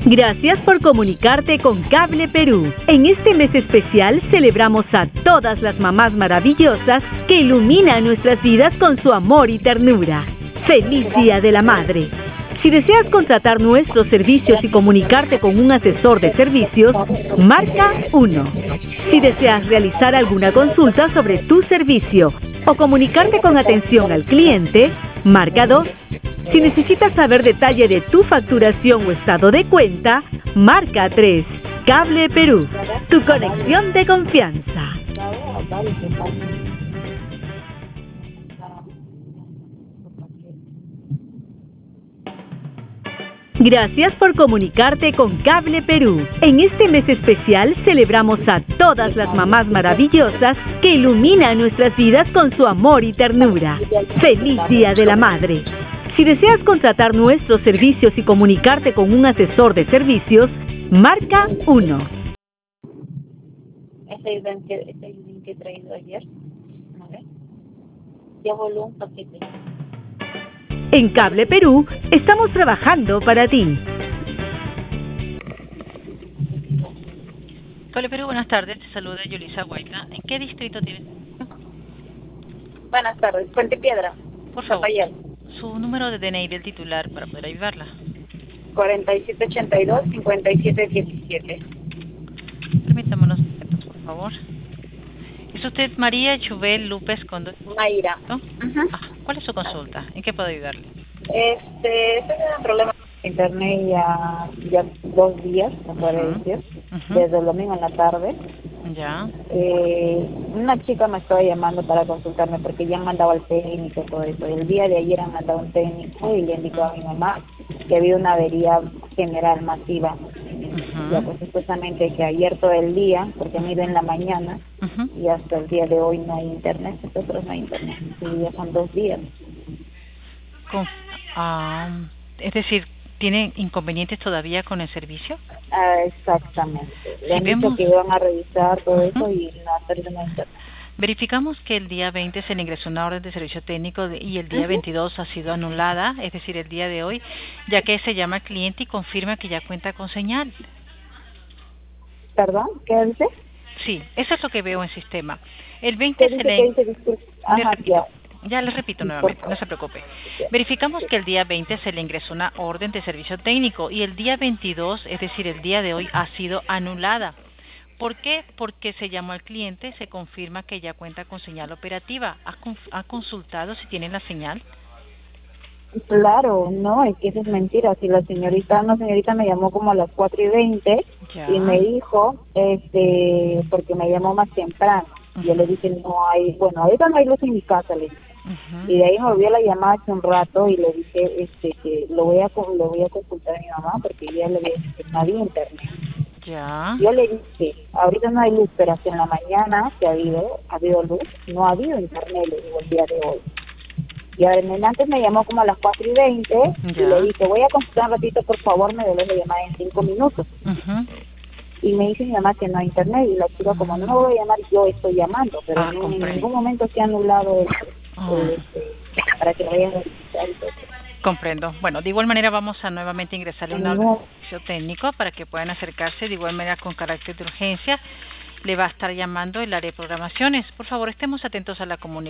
Gracias por comunicarte con Cable Perú. En este mes especial celebramos a todas las mamás maravillosas que iluminan nuestras vidas con su amor y ternura. ¡Feliz Día de la Madre! Si deseas contratar nuestros servicios y comunicarte con un asesor de servicios, marca 1. Si deseas realizar alguna consulta sobre tu servicio o comunicarte con atención al cliente, marca 2. Si necesitas saber detalle de tu facturación o estado de cuenta, marca 3. Cable Perú, tu conexión de confianza. Gracias por comunicarte con Cable Perú. En este mes especial celebramos a todas las mamás maravillosas que iluminan nuestras vidas con su amor y ternura. ¡Feliz Día de la Madre! Si deseas contratar nuestros servicios y comunicarte con un asesor de servicios, marca 1. Este link que he traído ayer, ¿vale? Ya voló un paquete. En Cable Perú, estamos trabajando para ti. Cable Perú, buenas tardes. Te saluda Yulisa Guaita. ¿En qué distrito tienes? Buenas tardes, Puente Piedra. Por favor, Zapallar. su número de DNI del titular para poder ayudarla. 4782-5717. Permítame unos momentos, por favor. ¿Es usted María Chubel López Condor? Mayra. ¿No? Uh-huh. ¿Cuál es su consulta? ¿En qué puedo ayudarle? Tengo un problema con internet ya 2 días, se puede decir, desde el domingo en la tarde. Ya. Una chica me estaba llamando para consultarme porque ya han mandado al técnico y todo eso. El día de ayer han mandado un técnico y le indicó a mi mamá que había una avería general masiva. Ya pues supuestamente que ayer todo el día, porque han ido en la mañana y hasta el día de hoy no hay internet, nosotros no hay internet. Y ya son 2 días. Es decir, ¿tiene inconvenientes todavía con el servicio? Exactamente. Le han dicho que iban a revisar todo eso y no hacerle una internet. Verificamos que el día 20 se le ingresó una orden de servicio técnico y el día 22 ha sido anulada, es decir, el día de hoy, ya que se llama al cliente y confirma que ya cuenta con señal. ¿Perdón? ¿Qué dice? Sí, eso es lo que veo en sistema. El 20 se le... Ya les repito nuevamente, no se preocupe. Verificamos que el día 20 se le ingresó una orden de servicio técnico y el día 22, es decir, el día de hoy, ha sido anulada. ¿Por qué? Porque se llamó al cliente, se confirma que ya cuenta con señal operativa. ¿Ha consultado si tiene la señal? Claro, no, es que eso es mentira. Si la señorita me llamó como a las 4:20 y me dijo, porque me llamó más temprano. Yo le dije, no hay, bueno, ahorita no hay luz en mi casa, le dije. Y de ahí me volvió la llamada hace un rato y le dije que lo voy a consultar a mi mamá porque ya le había dicho que no había internet. Ya. Yo le dije, ahorita no hay luz, pero hasta en la mañana que ha habido luz, no ha habido internet, le digo, el día de hoy. Y antes me llamó como a las 4:20 y le dije, voy a consultar un ratito, por favor, me devuelve la llamada en 5 minutos. Y me dice mi mamá que no hay internet y la chica como no voy a llamar, yo estoy llamando, pero en ningún momento se ha anulado para que lo vayan a visitar y todo. Comprendo. Bueno, de igual manera vamos a nuevamente ingresarle un servicio técnico para que puedan acercarse de igual manera con carácter de urgencia. Le va a estar llamando el área de programaciones. Por favor, estemos atentos a la comunicación.